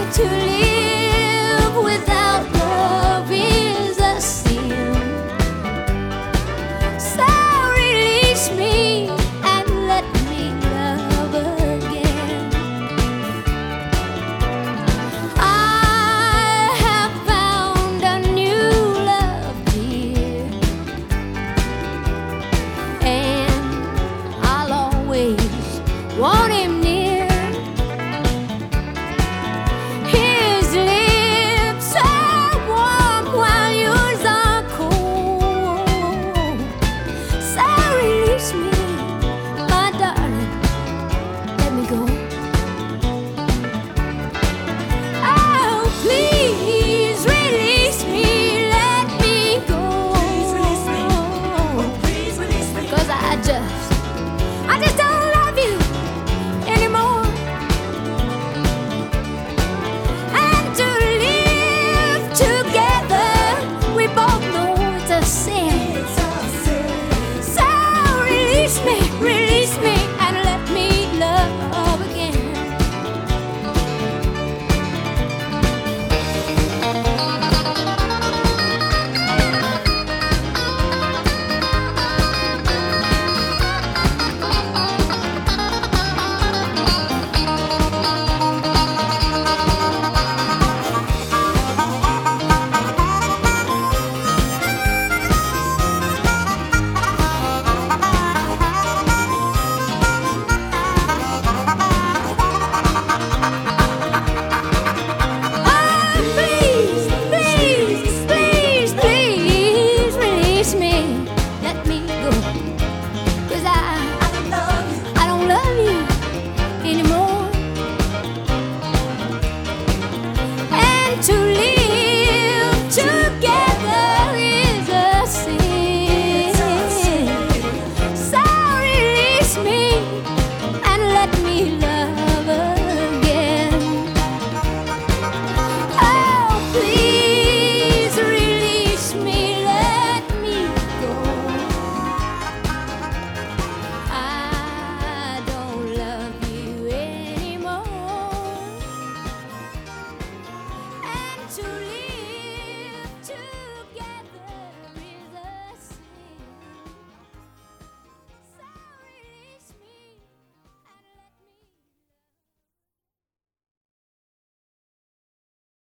To live without love is a sin. So release me and let me love again. I have found a new love, dear, and I'll always want him near. His lips are warm while yours are cold. So release me, my darling, let me go. Oh, please release me, let me go. Please release me. Oh, please release me. 'Cause I just don't love you anymore. And to live together, we both know it's a sin. It's a sin. So release me, and let me love again. Please release me. Let me go. 'Cause I don't love you anymore. And to leave